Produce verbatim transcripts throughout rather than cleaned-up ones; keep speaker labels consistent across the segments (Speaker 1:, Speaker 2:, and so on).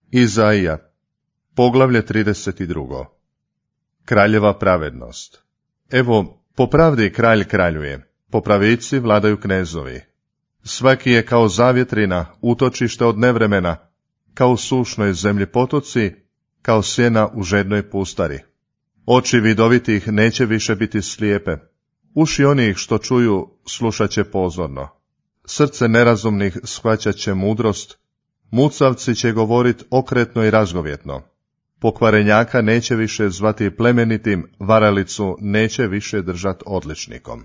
Speaker 1: Izaija, poglavlje trideset dva. Kraljeva pravednost. Evo, po pravdi kralj kraljuje, po pravici vladaju knezovi. Svaki je kao zavjetrina, utočište od nevremena, kao u sušnoj zemlji potoci, kao sjena u žednoj pustari. Oči vidovitih neće više biti slijepe, uši onih što čuju slušat će pozorno. Srce nerazumnih shvaćat će mudrost, mucavci će govorit okretno i razgovjetno. Pokvarenjaka neće više zvati plemenitim, varalicu neće više držat odličnikom.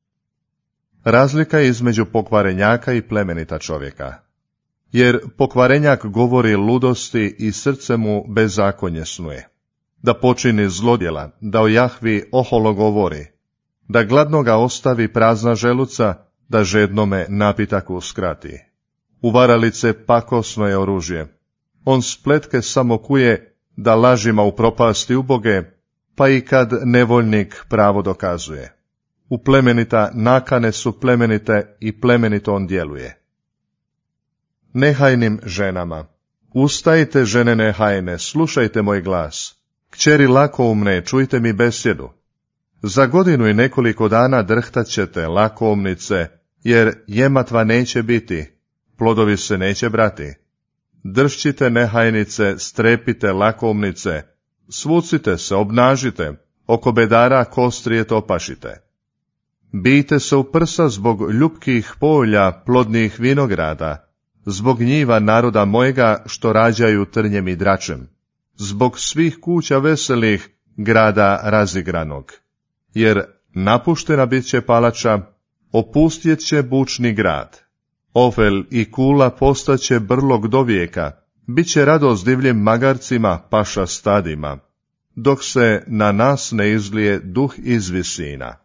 Speaker 1: Razlika je između pokvarenjaka i plemenita čovjeka. Jer pokvarenjak govori ludosti i srce mu bezakonje snuje. Da počini zlodjela, da o Jahvi oholo govori, da gladnoga ostavi prazna želuca, da žednome napitak uskrati. U varalice pakosno je oružje. On spletke samo kuje, da lažima upropasti uboge, pa i kad nevoljnik pravo dokazuje. U plemenita nakane su plemenite i plemenito on djeluje. Nehajnim ženama. Ustajte, žene nehajne, slušajte moj glas. Kćeri lakoumne, čujte mi besjedu. Za godinu i nekoliko dana drhtat ćete, lakoumnice, jer jematva neće biti, plodovi se neće brati. Dršćite, nehajnice, strepite, lakoumnice, svucite se, obnažite, oko bedara kostrije topašite. Bijte se u prsa zbog ljupkih polja, plodnih vinograda, zbog njiva naroda mojega što rađaju trnjem i dračem, zbog svih kuća veselih, grada razigranog. Jer napuštena bit će palača, opustjet će bučni grad. Ofel i kula postaće brlog do vijeka, bit će radost divljim magarcima, paša stadima, dok se na nas ne izlije duh iz visina.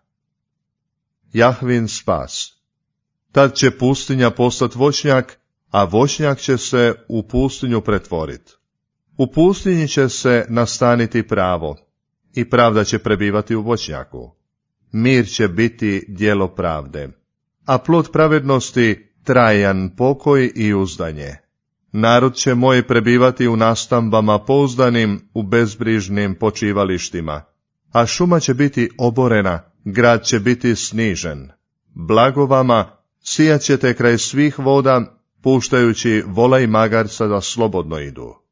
Speaker 1: Jahvin spas. Tad će pustinja postat voćnjak, a voćnjak će se u pustinju pretvorit. U pustinji će se nastaniti pravo, i pravda će prebivati u voćnjaku. Mir će biti djelo pravde, a plod pravednosti trajan pokoj i uzdanje. Narod će moj prebivati u nastambama pouzdanim, u bezbrižnim počivalištima, a šuma će biti oborena, grad će biti snižen. Blago vama, sijat ćete kraj svih voda, puštajući vola i magarca da slobodno idu.